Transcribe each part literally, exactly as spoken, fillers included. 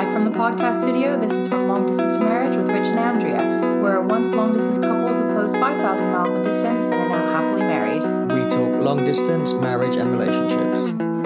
Live from the podcast studio, this is From Long Distance to Marriage with Rich and Andrea. We're a once long-distance couple who closed five thousand miles of distance and are now happily married. We talk long distance, marriage and relationships.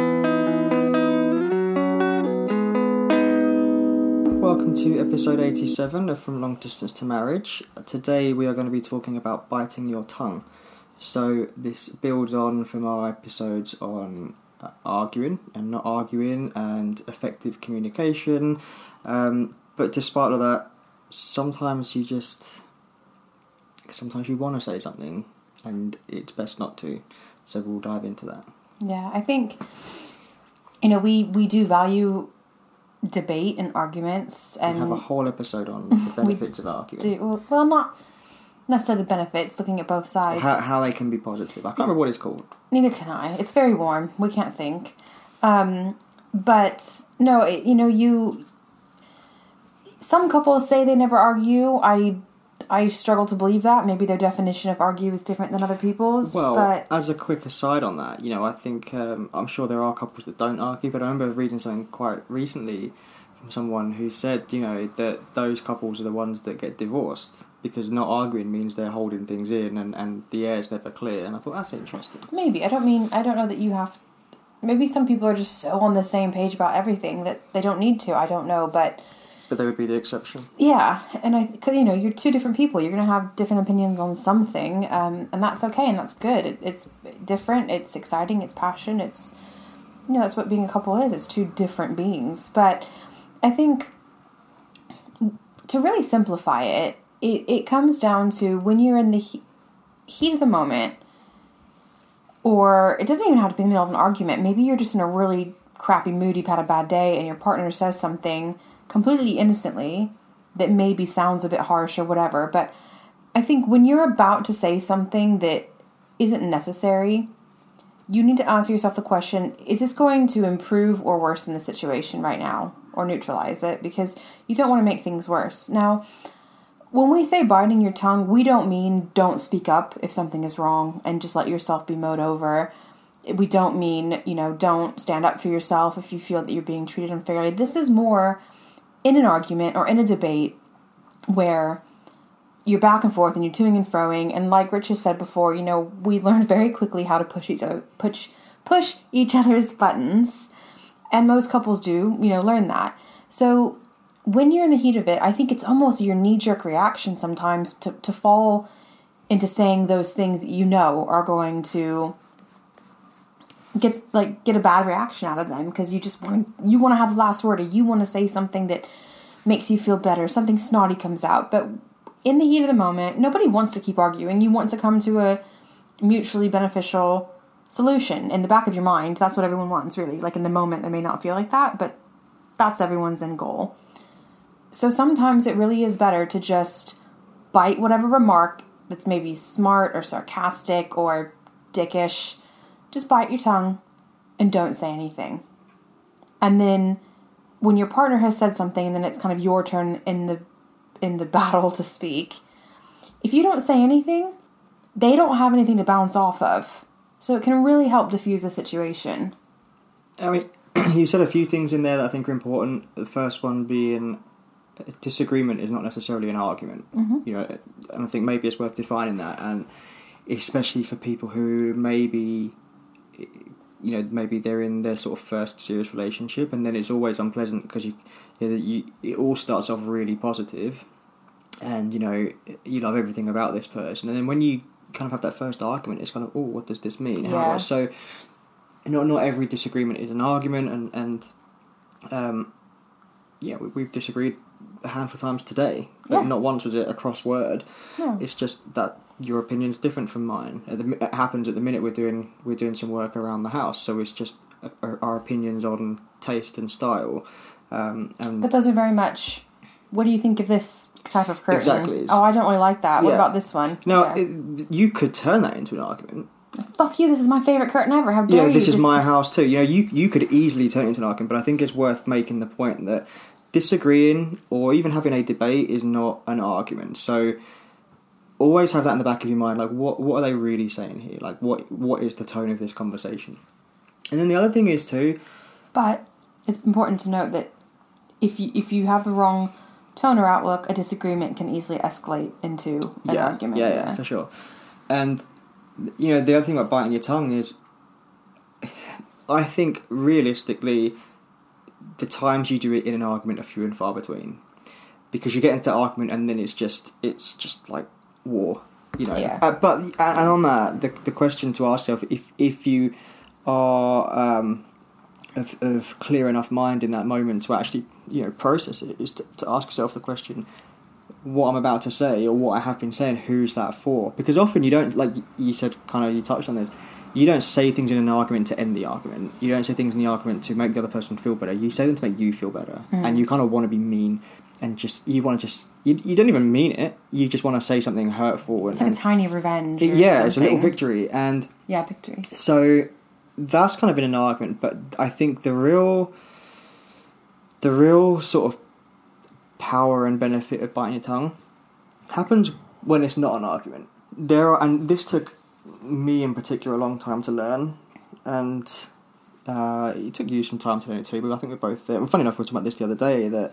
Welcome to episode eighty-seven of From Long Distance to Marriage. Today we are going to be talking about biting your tongue. So this builds on from our episodes on uh, arguing and not arguing and effective communication. Um, but despite all that, sometimes you just... Sometimes you want to say something and it's best not to. So we'll dive into that. Yeah, I think, you know, we, we do value debate and arguments. And we have a whole episode on the benefits of arguing. Do, well, not necessarily the benefits, looking at both sides. How, how they can be positive. I can't remember what it's called. Neither can I. It's very warm. We can't think. Um, but, no, it, you know, you... Some couples say they never argue. I... I struggle to believe that. Maybe their definition of argue is different than other people's. Well, but... as a quick aside on that, you know, I think, um, I'm sure there are couples that don't argue, but I remember reading something quite recently from someone who said, you know, that those couples are the ones that get divorced because not arguing means they're holding things in and, and the air's never clear. And I thought, that's interesting. Maybe. I don't mean, I don't know that you have... Maybe some people are just so on the same page about everything that they don't need to. I don't know, but... But they would be the exception. Yeah, and I, cause, you know, you're two different people. You're going to have different opinions on something, um, and that's okay, and that's good. It, it's different, it's exciting, it's passion, it's, you know, that's what being a couple is. It's two different beings. But I think, to really simplify it, it, it comes down to when you're in the he- heat of the moment, or it doesn't even have to be in the middle of an argument. Maybe you're just in a really crappy mood, you've had a bad day, and your partner says something completely innocently that maybe sounds a bit harsh or whatever, but I think when you're about to say something that isn't necessary, you need to ask yourself the question, is this going to improve or worsen the situation right now, or neutralize it? Because you don't want to make things worse. Now, when we say biting your tongue, we don't mean don't speak up if something is wrong and just let yourself be mowed over. We don't mean, you know, don't stand up for yourself if you feel that you're being treated unfairly. This is more in an argument or in a debate where you're back and forth and you're toing and froing, and like Rich has said before, you know, we learned very quickly how to push each other, push, push each other's buttons, and most couples do, you know, learn that. So when you're in the heat of it, I think it's almost your knee-jerk reaction sometimes to, to fall into saying those things that you know are going to get like get a bad reaction out of them, because you just want to you want to have the last word, or you want to say something that makes you feel better, something snotty comes out. But in the heat of the moment, nobody wants to keep arguing. You want to come to a mutually beneficial solution. In the back of your mind, that's what everyone wants, really. Like in the moment, it may not feel like that, but that's everyone's end goal. So sometimes it really is better to just bite whatever remark that's maybe smart or sarcastic or dickish. Just bite your tongue and don't say anything. And then when your partner has said something and then it's kind of your turn in the in the battle to speak, if you don't say anything, they don't have anything to bounce off of. So it can really help diffuse a situation. I mean, you said a few things in there that I think are important. The first one being a disagreement is not necessarily an argument. Mm-hmm. You know, and I think maybe it's worth defining that, and especially for people who maybe... you know, maybe they're in their sort of first serious relationship, and then it's always unpleasant because you, you, know, you, it all starts off really positive, and you know, you love everything about this person, and then when you kind of have that first argument, it's kind of, oh, what does this mean? Yeah. How, so, not not every disagreement is an argument, and and um, yeah, we, we've disagreed a handful of times today, but yeah. Not once was it a cross word. No. It's just that your opinion's different from mine. It happens at the minute we're doing we're doing some work around the house, so it's just our, our opinions on taste and style. Um, and but those are very much, what do you think of this type of curtain? Exactly. Oh, I don't really like that. What yeah. about this one? Now, yeah. it, you could turn that into an argument. Fuck you, this is my favourite curtain ever. How dare yeah, you? this is just... my house too. You know, you you could easily turn it into an argument, but I think it's worth making the point that disagreeing or even having a debate is not an argument. So always have that in the back of your mind, like what what are they really saying here? Like what what is the tone of this conversation? And then the other thing is too... But it's important to note that if you if you have the wrong tone or outlook, a disagreement can easily escalate into an yeah, argument. Yeah, yeah, yeah, for sure. And, you know, the other thing about biting your tongue is, I think, realistically, the times you do it in an argument are few and far between. Because you get into argument and then it's just, it's just like war, you know. Yeah. Uh, but, and on that, the, the question to ask yourself, if, if you are um, of, of clear enough mind in that moment to actually, you know, process it, is to, to ask yourself the question, what I'm about to say or what I have been saying, who's that for? Because often you don't, like you said, kind of, you touched on this, you don't say things in an argument to end the argument. You don't say things in the argument to make the other person feel better. You say them to make you feel better. Mm. And you kind of want to be mean and just, you want to just, you, you don't even mean it. You just want to say something hurtful. It's and, like a tiny revenge. It, yeah, something. It's a little victory. And yeah, victory. So that's kind of been an argument, but I think the real, the real sort of power and benefit of biting your tongue happens when it's not an argument. There are, and this took me in particular a long time to learn, and uh, it took you some time to learn it too. But I think we're both there. Well, funny enough, we were talking about this the other day, that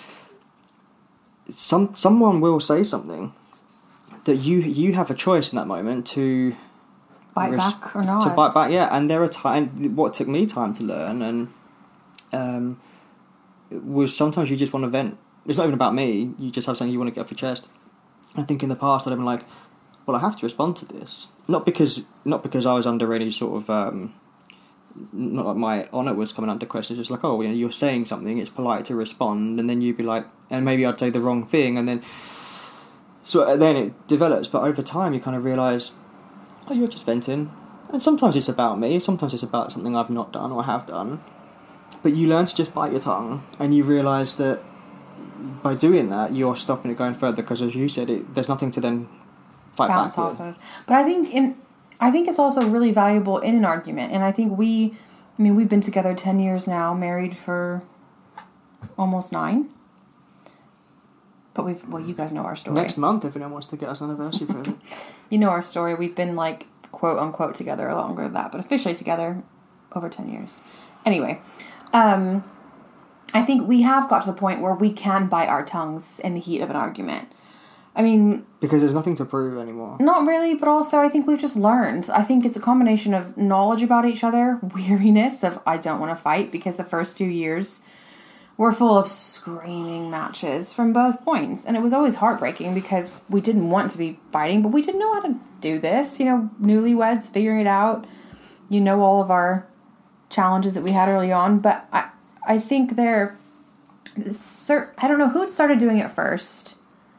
some someone will say something that you you have a choice in that moment to bite res- back or not. To bite back, yeah. And there are times. What took me time to learn, and um, was sometimes you just want to vent. It's not even about me. You just have something you want to get off your chest. I think in the past I'd have been like, well, I have to respond to this. Not because not because I was under any sort of, um, not like my honour was coming under question. It's just like, oh, you know, you're saying something, it's polite to respond, and then you'd be like, and maybe I'd say the wrong thing, and then, so then it develops. But over time you kind of realise, oh, you're just venting. And sometimes it's about me, sometimes it's about something I've not done or have done. But you learn to just bite your tongue, and you realise that by doing that, you're stopping it going further, because as you said, it, there's nothing to then fight bounce back off with. of. But I think in, I think it's also really valuable in an argument, and I think we, I mean, we've been together ten years now, married for almost nine. But we've, well, you guys know our story. Next month, if anyone wants to get us an anniversary present. You know our story. We've been like quote unquote together longer than that, but officially together over ten years. Anyway, um. I think we have got to the point where we can bite our tongues in the heat of an argument. I mean... Because there's nothing to prove anymore. Not really, but also I think we've just learned. I think it's a combination of knowledge about each other, weariness of I don't want to fight, because the first few years were full of screaming matches from both points. And it was always heartbreaking because we didn't want to be fighting, but we didn't know how to do this. You know, newlyweds, figuring it out. You know all of our challenges that we had early on, but I... I think they're, I don't know who started doing it first.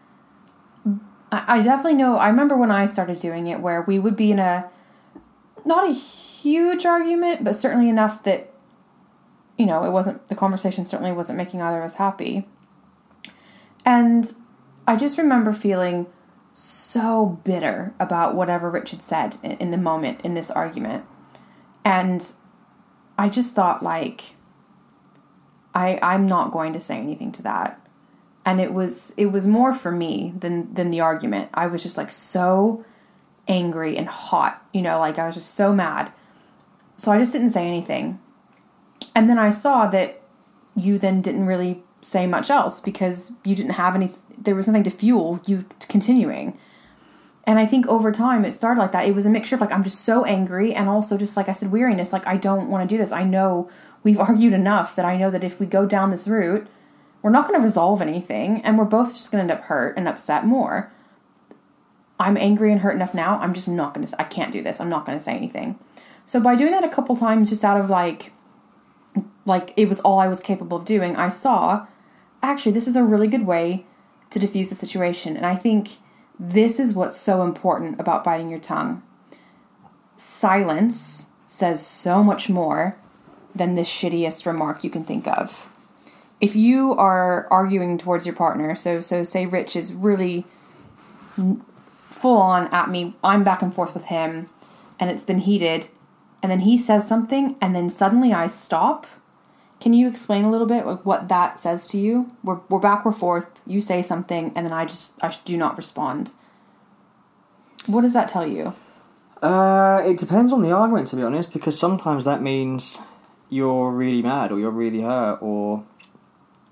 I definitely know, I remember when I started doing it where we would be in a, not a huge argument, but certainly enough that, you know, it wasn't, the conversation certainly wasn't making either of us happy. And I just remember feeling so bitter about whatever Rich had said in, in the moment in this argument. And I just thought like, I, I'm not going to say anything to that. And it was it was more for me than, than the argument. I was just like so angry and hot, you know, like I was just so mad. So I just didn't say anything. And then I saw that you then didn't really say much else because you didn't have any, there was nothing to fuel you continuing. And I think over time it started like that. It was a mixture of like, I'm just so angry and also just like I said, weariness. Like I don't want to do this. I know we've argued enough that I know that if we go down this route, we're not going to resolve anything, and we're both just going to end up hurt and upset more. I'm angry and hurt enough now, I'm just not going to, I can't do this, I'm not going to say anything. So by doing that a couple times, just out of like, like it was all I was capable of doing, I saw, actually, this is a really good way to diffuse the situation, and I think this is what's so important about biting your tongue. Silence says so much more than the shittiest remark you can think of. If you are arguing towards your partner, so so say Rich is really full on at me, I'm back and forth with him, and it's been heated, and then he says something, and then suddenly I stop. Can you explain a little bit like what that says to you? We're we're back, we're forth, you say something, and then I just I do not respond. What does that tell you? Uh, it depends on the argument, to be honest, because sometimes that means you're really mad or you're really hurt or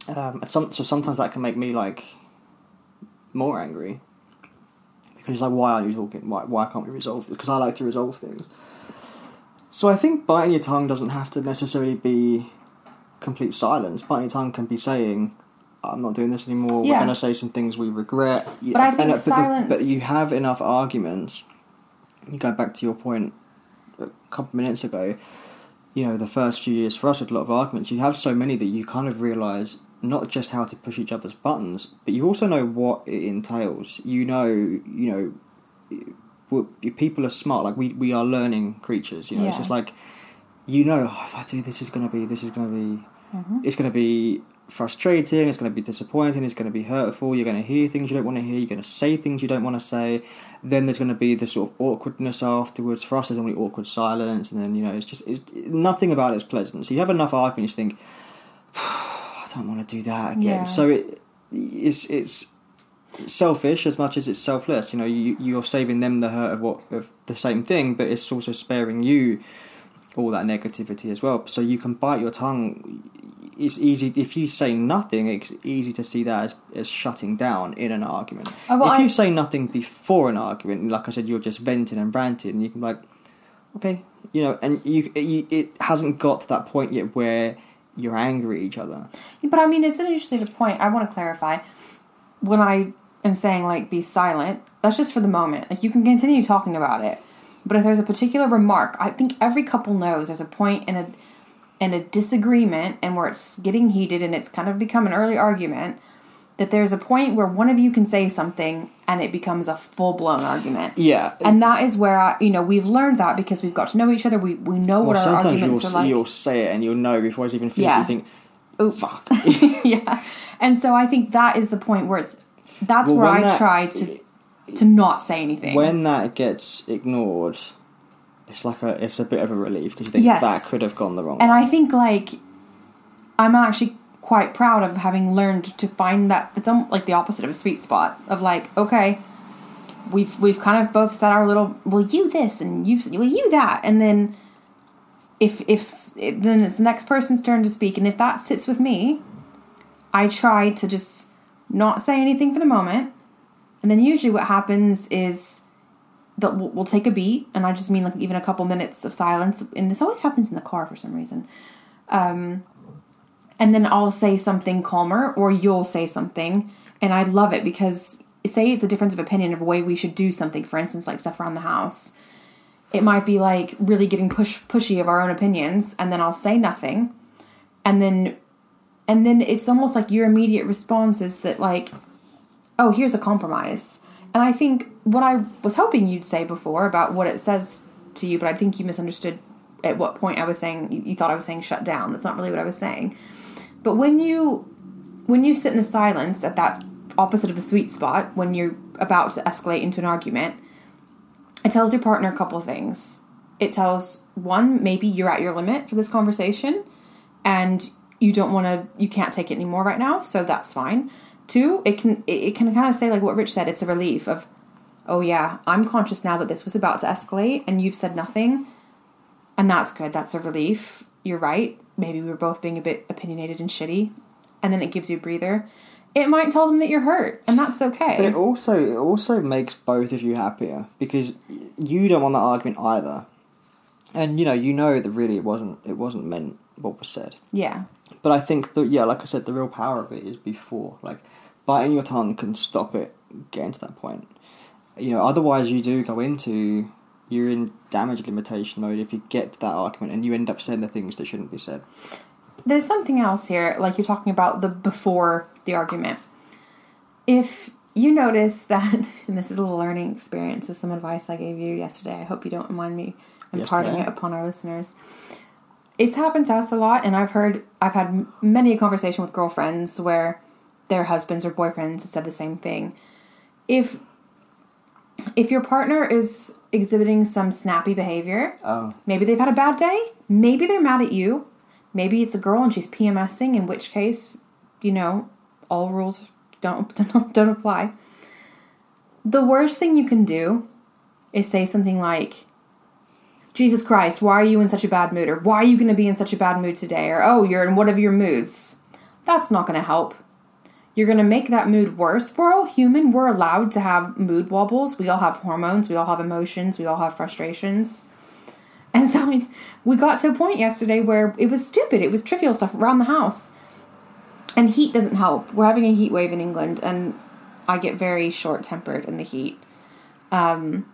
Um, and some, so sometimes that can make me like more angry because it's like, why aren't you talking? Why why can't we resolve this? Because I like to resolve things. So I think biting your tongue doesn't have to necessarily be complete silence. Biting your tongue can be saying, I'm not doing this anymore. Yeah. We're going to say some things we regret. But I think and, silence... But, the, but you have enough arguments. You go back to your point a couple of minutes ago. You know, the first few years for us with a lot of arguments, you have so many that you kind of realise not just how to push each other's buttons, but you also know what it entails. You know, you know, people are smart. Like we, we are learning creatures. You know, yeah. It's just like, you know, oh, if I do this, is going to be this is going to be, mm-hmm. it's going to be frustrating. It's going to be disappointing. It's going to be hurtful. You're going to hear things you don't want to hear. You're going to say things you don't want to say. Then there's going to be this sort of awkwardness afterwards. For us, there's only awkward silence, and then you know, it's just it's, nothing about it is pleasant. So you have enough arguments, you think, I don't want to do that again. Yeah. So it it's it's selfish as much as it's selfless. You know, you you're saving them the hurt of what of the same thing, but it's also sparing you all that negativity as well. So you can bite your tongue. It's easy if you say nothing. It's easy to see that as, as shutting down in an argument. Oh, well, if I... you say nothing before an argument, like I said, you're just venting and ranting, and you can be like, okay, you know, and you, you it hasn't got to that point yet where you're angry at each other. But I mean, it's usually the point. I want to clarify when I am saying like be silent. That's just for the moment. Like you can continue talking about it, but if there's a particular remark, I think every couple knows there's a point in a. in a disagreement and where it's getting heated and it's kind of become an early argument, that there's a point where one of you can say something and it becomes a full-blown argument. Yeah. And that is where, I, you know, we've learned that because we've got to know each other. We we know well, what our arguments you'll, are like. You'll say it and you'll know before it's even finished. Yeah. You think, oops. Fuck. Yeah. And so I think that is the point where it's, that's well, where I that, try to to not say anything. When that gets ignored... It's like a, it's a bit of a relief because you think yes. that could have gone the wrong and way. And I think, like, I'm actually quite proud of having learned to find that it's almost like the opposite of a sweet spot of like, okay, we've we've kind of both said our little, well, you this and you've well, you that, and then if if, if then it's the next person's turn to speak, and if that sits with me, I try to just not say anything for the moment, and then usually what happens is. That we'll, we'll take a beat, and I just mean like even a couple minutes of silence, and this always happens in the car for some reason. Um, and then I'll say something calmer, or you'll say something, and I love it because say it's a difference of opinion of a way we should do something. For instance, like stuff around the house, it might be like really getting push pushy of our own opinions, and then I'll say nothing, and then and then it's almost like your immediate response is that like, oh, here's a compromise. And I think what I was hoping you'd say before about what it says to you, but I think you misunderstood at what point I was saying, you, you thought I was saying shut down. That's not really what I was saying. But when you when you sit in the silence at that opposite of the sweet spot, when you're about to escalate into an argument, it tells your partner a couple of things. It tells, one, maybe you're at your limit for this conversation and you don't want to, you can't take it anymore right now, so that's fine. Two, it can it can kind of say like what Rich said, it's a relief of, oh yeah, I'm conscious now that this was about to escalate and you've said nothing, and that's good, that's a relief. You're right, maybe we were both being a bit opinionated and shitty, and then it gives you a breather. It might tell them that you're hurt, and that's okay. But it also it also makes both of you happier, because you don't want that argument either. And you know, you know that really it wasn't it wasn't meant what was said. Yeah. But I think that, yeah, like I said, the real power of it is before. Like, biting your tongue can stop it getting to that point. You know, otherwise you do go into, you're in damage limitation mode if you get to that argument and you end up saying the things that shouldn't be said. There's something else here, like you're talking about the before the argument. If you notice that, and this is a little learning experience, this is some advice I gave you yesterday, I hope you don't mind me imparting it upon our listeners. It's happened to us a lot, and I've heard, I've had many a conversation with girlfriends where their husbands or boyfriends have said the same thing. If if your partner is exhibiting some snappy behavior, oh. maybe they've had a bad day, maybe they're mad at you, maybe it's a girl and she's PMSing, in which case, you know, all rules don't don't, don't apply. The worst thing you can do is say something like, Jesus Christ, why are you in such a bad mood? Or why are you going to be in such a bad mood today? Or, oh, you're in one of your moods. that's not going to help. You're going to make that mood worse. We're all human. We're allowed to have mood wobbles. We all have hormones. We all have emotions. We all have frustrations. And so we, we got to a point yesterday where it was stupid. It was trivial stuff around the house. And heat doesn't help. We're having a heat wave in England, and I get very short-tempered in the heat. Um,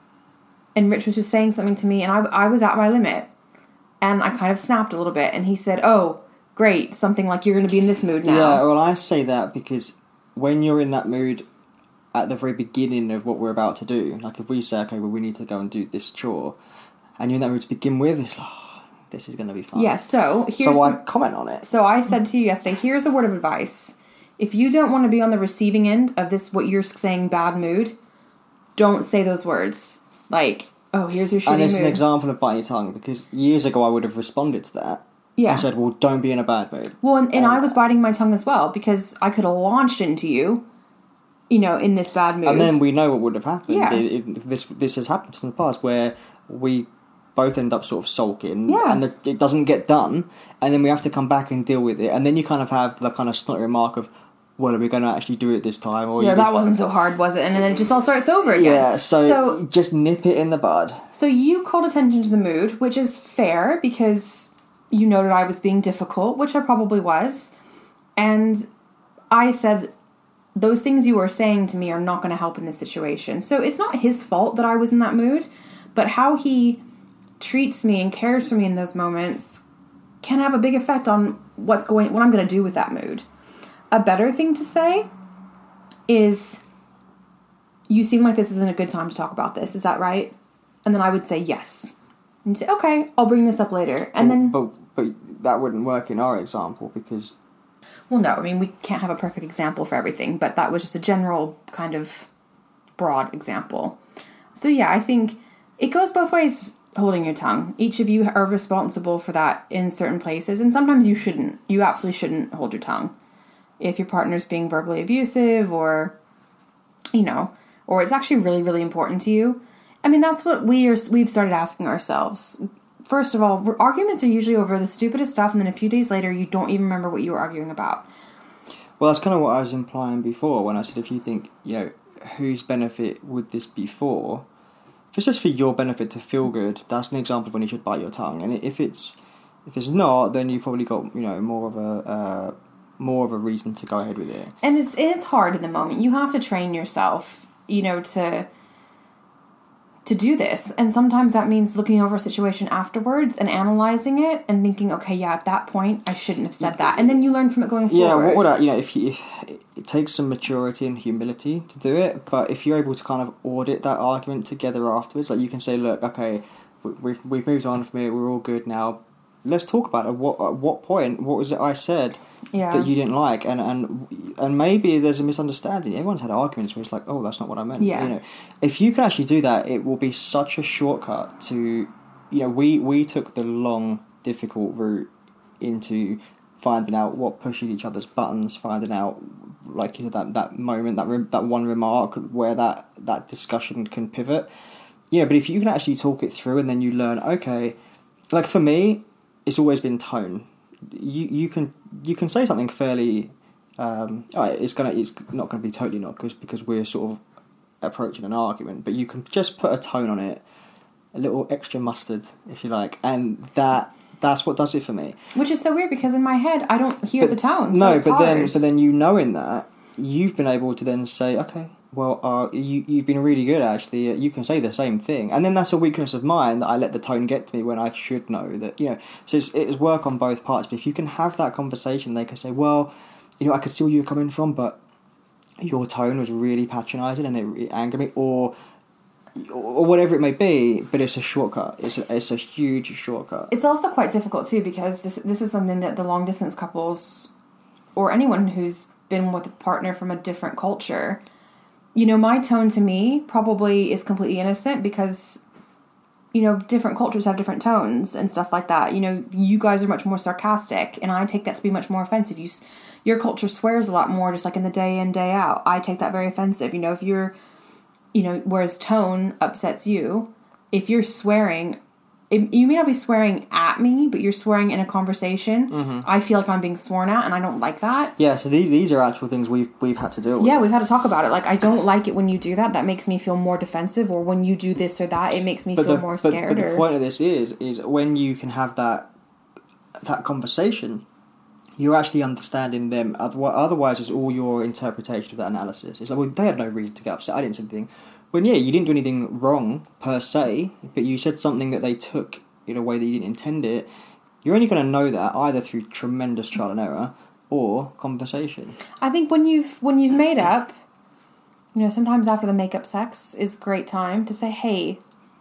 and Rich was just saying something to me, and I, I was at my limit. And I kind of snapped a little bit, and he said, oh, great, something like you're going to be in this mood now. Yeah, well, I say that because when you're in that mood at the very beginning of what we're about to do, like if we say, okay, well, we need to go and do this chore, and you're in that mood to begin with, it's like, oh, this is going to be fun. Yeah, so here's... So I some, comment on it. So I said to you yesterday, here's a word of advice. If you don't want to be on the receiving end of this, what you're saying, bad mood, don't say those words. Like, oh, here's your shitty mood. And it's an example of biting your tongue, because years ago I would have responded to that. Yeah. I said, well, don't be in a bad mood. Well, and, and um, I was biting my tongue as well, because I could have launched into you, you know, in this bad mood. And then we know what would have happened. Yeah. It, it, this, this has happened in the past, where we both end up sort of sulking, yeah. and the, it doesn't get done, and then we have to come back and deal with it, and then you kind of have the kind of snotty remark of, well, are we going to actually do it this time? Or yeah, you, that wasn't so hard, was it? And then it just all starts over again. Yeah, so, so just nip it in the bud. So you called attention to the mood, which is fair, because you noted I was being difficult, which I probably was, and I said, those things you were saying to me are not going to help in this situation. So it's not his fault that I was in that mood, but how he treats me and cares for me in those moments can have a big effect on what's going, what I'm going to do with that mood. A better thing to say is, you seem like this isn't a good time to talk about this. Is that right? And then I would say yes. And say, okay, I'll bring this up later. And but, then... But, but that wouldn't work in our example, because... Well, no, I mean, we can't have a perfect example for everything, but that was just a general kind of broad example. So yeah, I think it goes both ways, holding your tongue. Each of you are responsible for that in certain places, and sometimes you shouldn't. You absolutely shouldn't hold your tongue. If your partner's being verbally abusive, or, you know, or it's actually really, really important to you. I mean, that's what we are, we've started asking ourselves. First of all, arguments are usually over the stupidest stuff, and then a few days later, you don't even remember what you were arguing about. Well, that's kind of what I was implying before when I said, if you think, you know, whose benefit would this be for? If it's just for your benefit to feel good, that's an example of when you should bite your tongue. And if it's if it's not, then you've probably got, you know, more of a uh, more of a reason to go ahead with it. And it's it's hard in the moment. You have to train yourself, you know, to to do this. And sometimes that means looking over a situation afterwards and analyzing it and thinking, okay, yeah, at that point, I shouldn't have said that. And then you learn from it going forward. Yeah, what would I, you know, if you, if it takes some maturity and humility to do it, but if you're able to kind of audit that argument together afterwards, like you can say, look, okay, we've we've moved on from it, we're all good now. Let's talk about it. What at what point? What was it I said yeah. that you didn't like? And and and maybe there's a misunderstanding. Everyone's had arguments where it's like, oh, that's not what I meant. Yeah. You know, if you can actually do that, it will be such a shortcut to, you know, we we took the long, difficult route into finding out what pushes each other's buttons, finding out, like you know, that that moment, that re- that one remark where that that discussion can pivot. Yeah, but if you can actually talk it through and then you learn, okay, like for me, it's always been tone. You you can you can say something fairly. Um, oh, it's gonna it's not gonna be totally not because because we're sort of approaching an argument, but you can just put a tone on it, a little extra mustard, if you like, and that that's what does it for me. Which is so weird because in my head I don't hear but, the tone. No, so it's but hard. then but then you knowing that you've been able to then say, okay, well, uh, you you've been really good actually. You can say the same thing, and then that's a weakness of mine that I let the tone get to me when I should know that, you know. So it's it's work on both parts. But if you can have that conversation, they can say, well, you know, I could see where you were coming from, but your tone was really patronising and it, it angered me, or or whatever it may be. But it's a shortcut. It's a, it's a huge shortcut. It's also quite difficult too because this this is something that the long distance couples or anyone who's been with a partner from a different culture. You know, my tone to me probably is completely innocent because, you know, different cultures have different tones and stuff like that. You know, you guys are much more sarcastic, and I take that to be much more offensive. You, your culture swears a lot more, just like in the day in, day out. I take that very offensive. You know, if you're, you know, whereas tone upsets you, if you're swearing it, you may not be swearing at me, but you're swearing in a conversation. Mm-hmm. I feel like I'm being sworn at, and I don't like that. Yeah, so these these are actual things we've we've had to deal with. Yeah, we've had to talk about it. Like, I don't like it when you do that. That makes me feel more defensive. Or when you do this or that, it makes me but feel the, more but, scared. But or... the point of this is, is when you can have that that conversation, you're actually understanding them. Otherwise, it's all your interpretation of that analysis. It's like, well, they had no reason to get upset. I didn't say anything. When, yeah, you didn't do anything wrong, per se, but you said something that they took in a way that you didn't intend it. You're only going to know that either through tremendous trial and error or conversation. I think when you've when you've made up, you know, sometimes after the makeup sex is a great time to say, hey,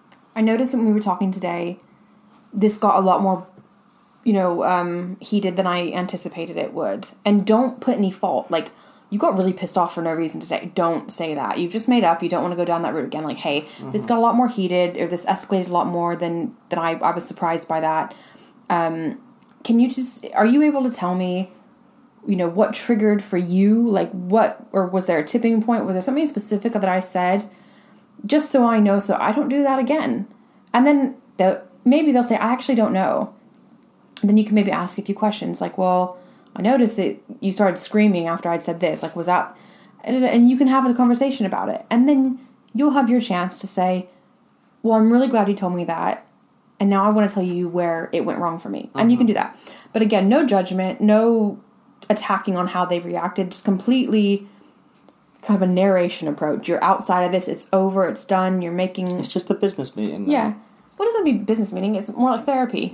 I noticed that when we were talking today, this got a lot more, you know, um, heated than I anticipated it would. And don't put any fault. Like, you got really pissed off for no reason today. Don't say that. You've just made up. You don't want to go down that route again. Like, hey, mm-hmm. this got a lot more heated, or this escalated a lot more than, than I, I was surprised by that. Um, can you just, are you able to tell me, you know, what triggered for you? Like, what, or was there a tipping point? Was there something specific that I said? Just so I know, so I don't do that again. And then the, maybe they'll say, I actually don't know. And then you can maybe ask a few questions like, well, I noticed that you started screaming after I'd said this. Like, was that... And you can have a conversation about it. And then you'll have your chance to say, well, I'm really glad you told me that. And now I want to tell you where it went wrong for me. Mm-hmm. And you can do that. But again, no judgment, no attacking on how they reacted. Just completely kind of a narration approach. You're outside of this. It's over. It's done. You're making... It's just a business meeting. Yeah. Then. What does that mean, business meeting? It's more like therapy.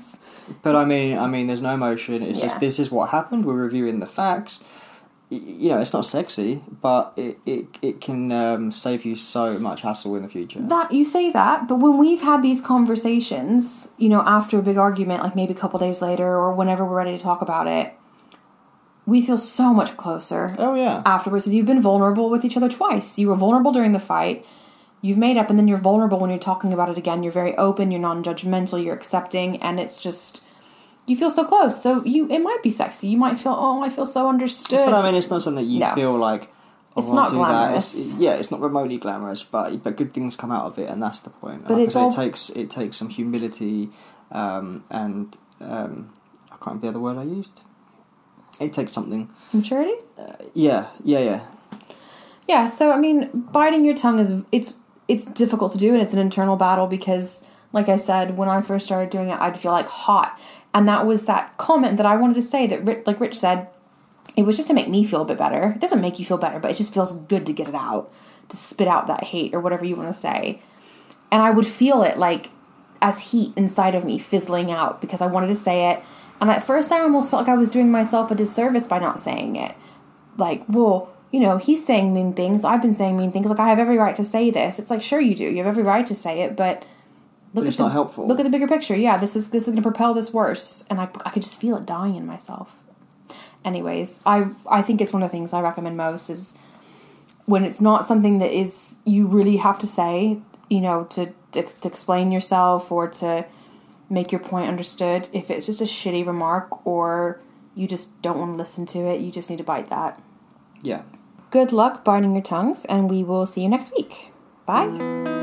But I mean, I mean, there's no emotion. It's yeah. just, this is what happened. We're reviewing the facts. You know, it's not sexy, but it it, it can um, save you so much hassle in the future. That you say that, but when we've had these conversations, you know, after a big argument, like maybe a couple days later, or whenever we're ready to talk about it, we feel so much closer. Oh yeah. Afterwards, you've been vulnerable with each other twice. You were vulnerable during the fight. You've made up, and then you're vulnerable when you're talking about it again. You're very open, you're non-judgmental, you're accepting, and it's just, you feel so close. So you, it might be sexy. You might feel, oh, I feel so understood. But I mean, it's not something that you no. feel like, oh, it's not do glamorous. That. It's, yeah, it's not remotely glamorous, but but good things come out of it, and that's the point. But like it's all... it takes it takes some humility, um, and um, I can't remember the other word I used. It takes something. Maturity? Uh, yeah, yeah, yeah. Yeah, so I mean, biting your tongue is, it's it's difficult to do, and it's an internal battle because, like I said, when I first started doing it, I'd feel like hot. And that was that comment that I wanted to say that, Rich, like Rich said, it was just to make me feel a bit better. It doesn't make you feel better, but it just feels good to get it out, to spit out that hate or whatever you want to say. And I would feel it like as heat inside of me fizzling out because I wanted to say it. And at first I almost felt like I was doing myself a disservice by not saying it. Like, well, you know, he's saying mean things. I've been saying mean things. Like, I have every right to say this. It's like, sure you do. You have every right to say it, but look but it's at the, not helpful. Look at the bigger picture. Yeah, this is this is going to propel this worse. And I, I could just feel it dying in myself. Anyways, I I think it's one of the things I recommend most is when it's not something that is you really have to say, you know, to, to, to explain yourself or to make your point understood. If it's just a shitty remark or you just don't want to listen to it, you just need to bite that. Yeah. Good luck biting your tongues, and we will see you next week. Bye.